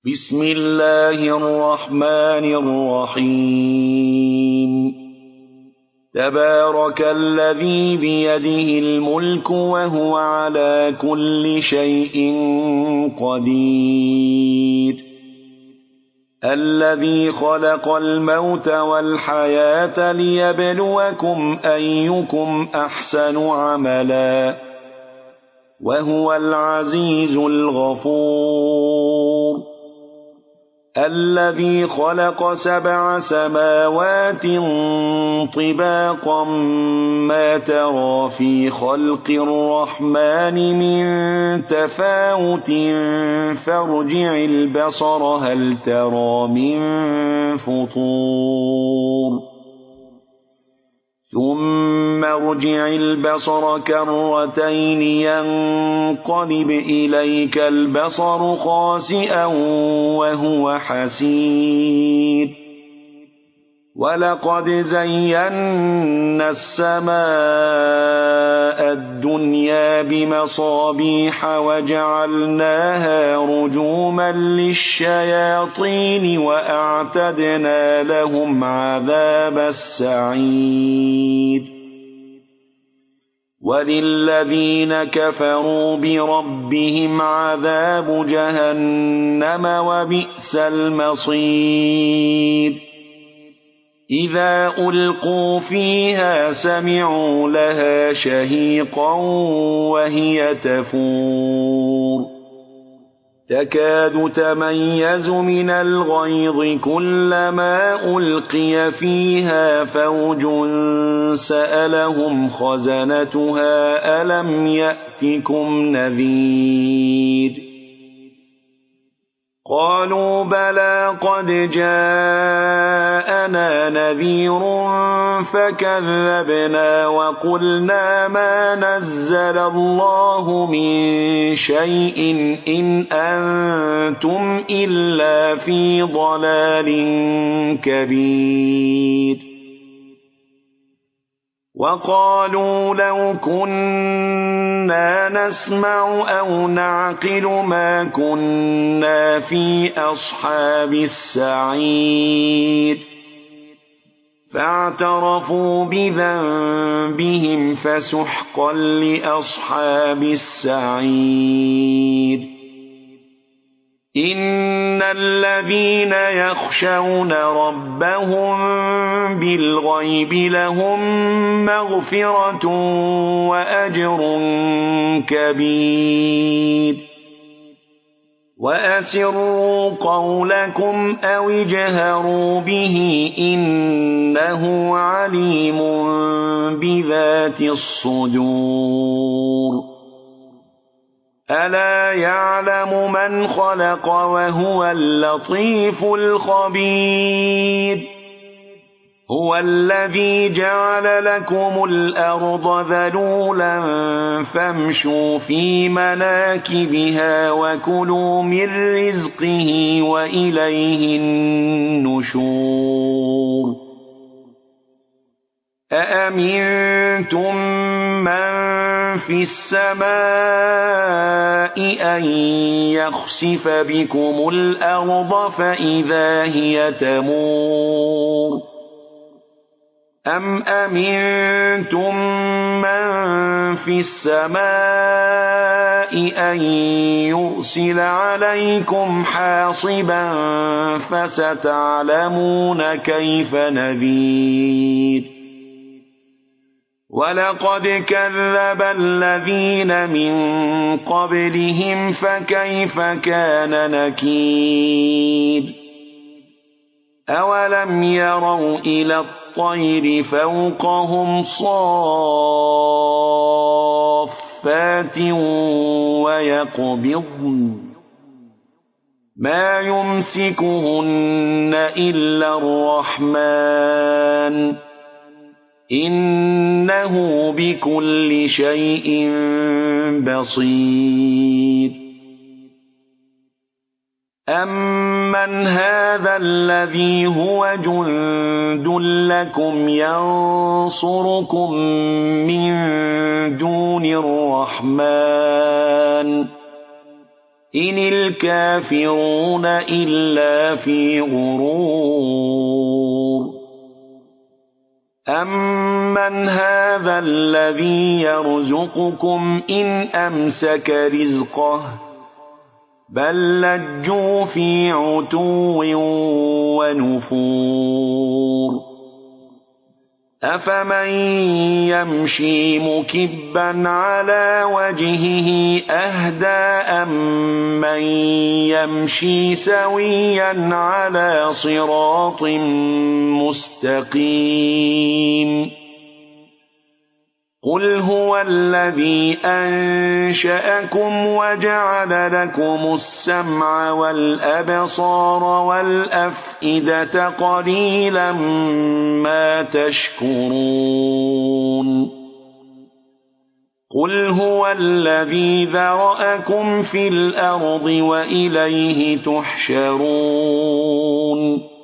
بسم الله الرحمن الرحيم تبارك الذي بيده الملك وهو على كل شيء قدير الذي خلق الموت والحياة ليبلوكم أيكم أحسن عملا وهو العزيز الغفور الذي خلق 7 سماوات طباقا ما ترى في خلق الرحمن من تفاوت فارجع البصر هل ترى من فطور ثم ارجع البصر كرتين ينقلب إليك البصر خاسئا وهو حسير ولقد زينا السماء الدنيا بمصابيح وجعلناها رجوما للشياطين وأعتدنا لهم عذاب السعير وللذين كفروا بربهم عذاب جهنم وبئس المصير إذا ألقوا فيها سمعوا لها شهيقا وهي تفور تكاد تميز من الغيظ كلما ألقي فيها فوج سألهم خزنتها ألم يأتكم نذير قالوا بلى قد جاءنا نذير فكذبنا وقلنا ما نزل الله من شيء إن أنتم إلا في ضلال كبير وقالوا لو كنا نسمع أو نعقل ما كنا في أصحاب السعير فاعترفوا بذنبهم فسحقا لأصحاب السعير إن الذين يخشون ربهم بالغيب لهم مغفرة وأجر كبير وأسروا قولكم أو اجهروا به إنه عليم بذات الصدور ألا يعلم من خلق وهو اللطيف الخبير هو الذي جعل لكم الأرض ذلولا فامشوا في مناكبها وكلوا من رزقه وإليه النشور أأمنتم من في السماء أن يخسف بكم الأرض فإذا هي تمور أم أمنتم من في السماء أن يرسل عليكم حاصبا فستعلمون كيف نذير ولقد كذب الذين من قبلهم فكيف كان نكير أولم يروا إلى الطير فوقهم صافات ويقبضن ما يمسكهن إلا الرحمن إنه بكل شيء بصير أمن هذا الذي هو جند لكم ينصركم من دون الرحمن إن الكافرون إلا في غرور أمن هذا الذي يرزقكم إن أمسك رزقه بل لجوا في عتو ونفور أفمن يمشي مكبا على وجهه أهدى أمن يمشي سويا على صراط مستقيم قل هو الذي أنشأكم وجعل لكم السمع والأبصار والأفئدة قليلا ما تشكرون قل هو الذي ذرأكم في الأرض وإليه تحشرون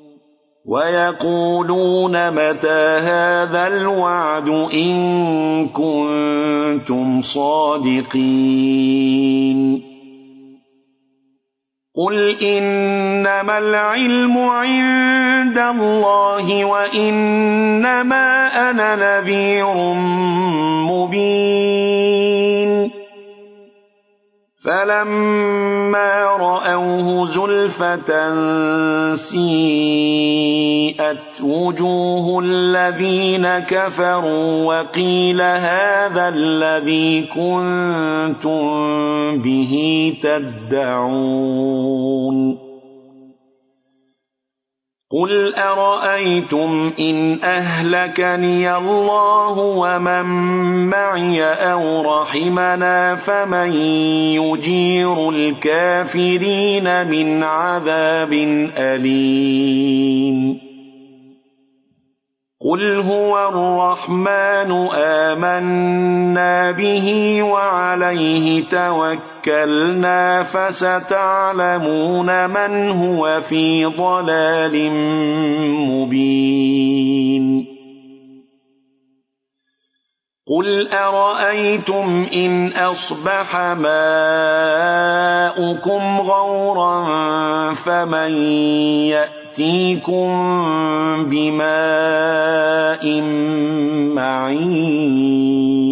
ويقولون متى هذا الوعد إن كنتم صادقين قل إنما العلم عند الله وإنما أنا نذير مبين فلما رأوه زلفة سيئت وجوه الذين كفروا وقيل هذا الذي كنتم به تدعون قل أرأيتم إن أهلكني الله ومن معي أو رحمنا فمن يجير الكافرين من عذاب أليم قل هو الرحمن آمنا به وعليه توكلنا فستعلمون من هو في ضلال مبين قل أرأيتم إن أصبح ماؤكم غورا فمن يأتيكم بماء معين